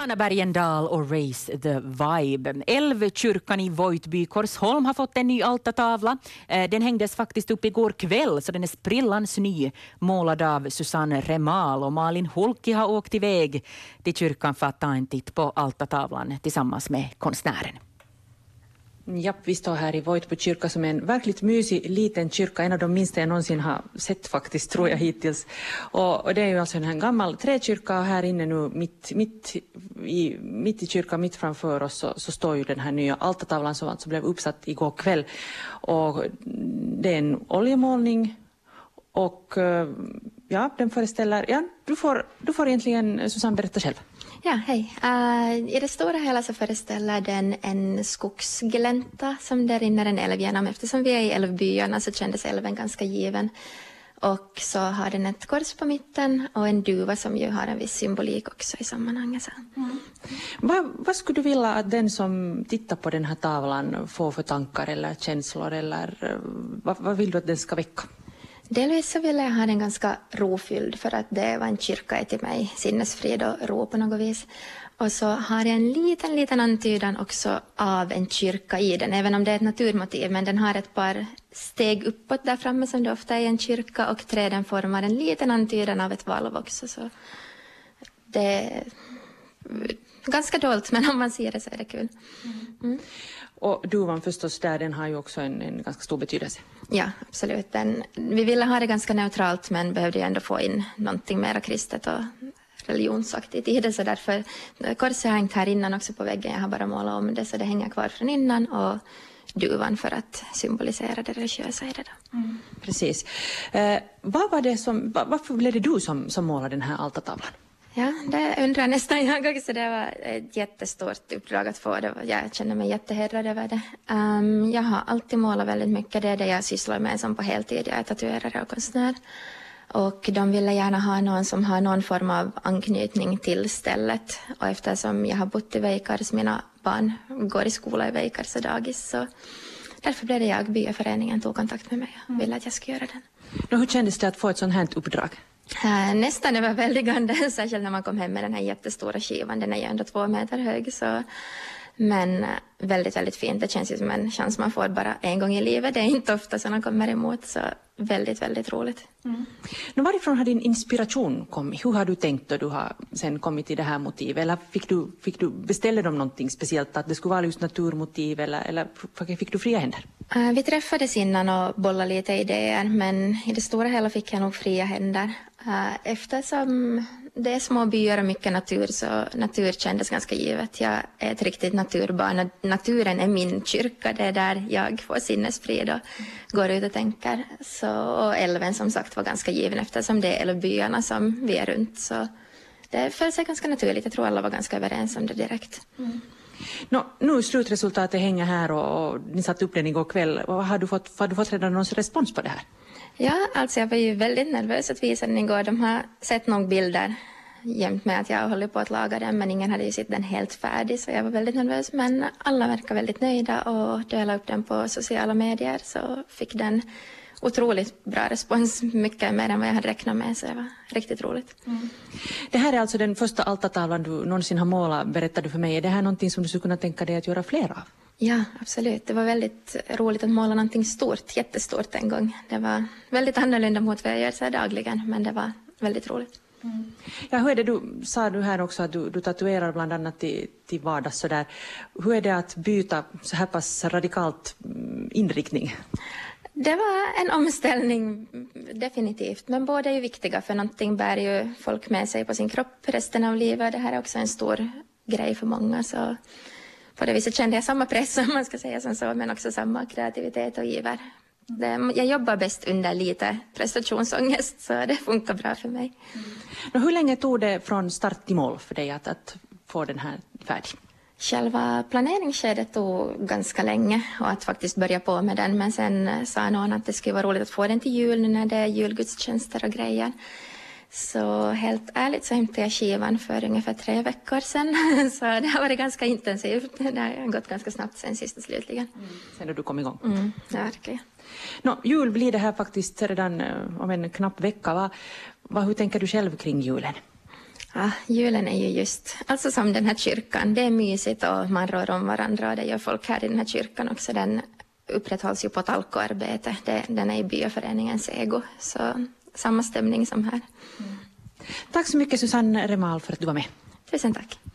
Anna Bergendahl och Raise the Vibe. Älvkyrkan i Vojtby, Korsholm har fått en ny altartavla. Den hängdes faktiskt upp igår kväll, så den är sprillans ny. Målad av Susanne Remal, och Malin Hulki har åkt iväg till kyrkan för att ta en titt på altartavlan tillsammans med konstnären. Ja, vi står här i Vojtby kyrka som är en verkligt mysig liten kyrka. En av de minsta jag någonsin har sett faktiskt, tror jag hittills. Och det är ju alltså en här gammal träkyrka, och här inne nu mitt i kyrkan, mitt framför oss så står ju den här nya altartavlan som alltså blev uppsatt igår kväll. Och det är en oljemålning och ja, den föreställer, ja, du får egentligen Susanne berätta själv. Ja, hej. I det stora hela så föreställer den en skogsglänta som där rinner en älv genom. Eftersom vi är i älvbyarna så kändes älven ganska given. Och så har den ett kors på mitten och en duva som ju har en viss symbolik också i sammanhanget. Vad skulle du vilja att den som tittar på den här tavlan får för tankar eller känslor, eller vad vill du att den ska väcka? Delvis så ville jag ha den ganska rofylld, för att det var en kyrka är till mig sinnesfrid och ro på något vis. Och så har jag en liten antydan också av en kyrka i den, även om det är ett naturmotiv, men den har ett par steg uppåt där framme som det ofta är i en kyrka, och träden formar en liten antydan av ett valv också. Så det är ganska dolt, men om man ser det så är det kul. Mm. Och duvan förstås där, den har ju också en ganska stor betydelse. Ja, absolut. Vi ville ha det ganska neutralt, men behövde ju ändå få in någonting mer kristet och religionsaktigt i det. Så därför korset har hängt här innan också på väggen. Jag har bara målat om det så det hänger kvar från innan. Och duvan för att symbolisera det religiösa i det då. Mm. Precis. Varför blev det du som målade den här altartavlan? Ja, det undrar nästan jag också. Det var ett jättestort uppdrag att få det. Jag känner mig jättehedrad över det. Jag har alltid målat väldigt mycket. Det är det jag sysslar med som på heltid. Jag är tatuerare och konstnär. Och de ville gärna ha någon som har någon form av anknytning till stället. Och eftersom jag har bott i Veikars, mina barn går i skola i Veikars och dagis, så därför blev det jag, byaföreningen tog kontakt med mig och ville att jag skulle göra den. Hur kändes det att få ett sånt här uppdrag? Nästan överväldigande, särskilt när man kom hem med den här jättestora skivan. Den är ju ändå 2 meter hög. Så. Men väldigt, väldigt fint. Det känns ju som en chans man får bara en gång i livet. Det är inte ofta sådana kommer emot. Så väldigt, väldigt roligt. Mm. Varifrån har din inspiration kommit? Hur har du tänkt då du har sen kommit till det här motivet? Eller fick du beställa dem någonting speciellt? Att det skulle vara just naturmotiv? Eller fick du fria händer? Vi träffades innan och bollade lite idéer. Men i det stora hela fick jag nog fria händer. Eftersom det är små byar och mycket natur, så natur kändes ganska givet. Jag är ett riktigt naturbarn. Naturen är min kyrka. Det är där jag får sinnesfrid och går ut och tänker. Och älven som sagt var ganska given eftersom det är älvbyarna som vi är runt. Så det föll sig ganska naturligt. Jag tror alla var ganska överens om det direkt. Mm. Nu slutresultatet hänger här och ni satt upp den igår kväll. Har du fått redan någon respons på det här? Ja, alltså jag var ju väldigt nervös att visa den igår. De har sett några bilder jämt med att jag håller på att laga den, men ingen hade ju sett den helt färdig, så jag var väldigt nervös. Men alla verkar väldigt nöjda, och då jag la upp den på sociala medier så fick den otroligt bra respons, mycket mer än vad jag hade räknat med, så det var riktigt roligt. Mm. Det här är alltså den första altartavlan du någonsin har målat, berättade du för mig. Är det här någonting som du skulle kunna tänka dig att göra fler av? Ja, absolut. Det var väldigt roligt att måla någonting stort, jättestort en gång. Det var väldigt annorlunda mot vad jag gör så här dagligen, men det var väldigt roligt. Mm. Ja, hur är det, sa du här också att du tatuerar bland annat till vardags så där. Hur är det att byta så här pass radikalt inriktning? Det var en omställning, definitivt. Men båda är ju viktiga, för någonting bär ju folk med sig på sin kropp resten av livet. Det här är också en stor grej för många, så på det viset kände jag samma press, om man ska säga som så, men också samma kreativitet och iver. Jag jobbar bäst under lite prestationsångest, så det funkar bra för mig. Mm. Hur länge tog det från start till mål för dig att få den här färdig? Själva planeringsskedet tog ganska länge, och att faktiskt börja på med den. Men sen sa någon att det skulle vara roligt att få den till jul, nu när det är julgudstjänster och grejer. Så helt ärligt så hämtade jag skivan för ungefär 3 veckor sedan. Så det har varit ganska intensivt. Det har gått ganska snabbt sen sist och slutligen. Sen när du kom igång? Ja, verkligen. Jul blir det här faktiskt redan om en knapp vecka. Hur tänker du själv kring julen? Ja, julen är ju just, alltså som den här kyrkan, det är mysigt och man rör om varandra och det gör folk här i den här kyrkan också. Den upprätthålls ju på talkoarbete, den är i byaföreningens ego, så samma stämning som här. Tack så mycket Susanne Remal för att du var med. Tusen tack.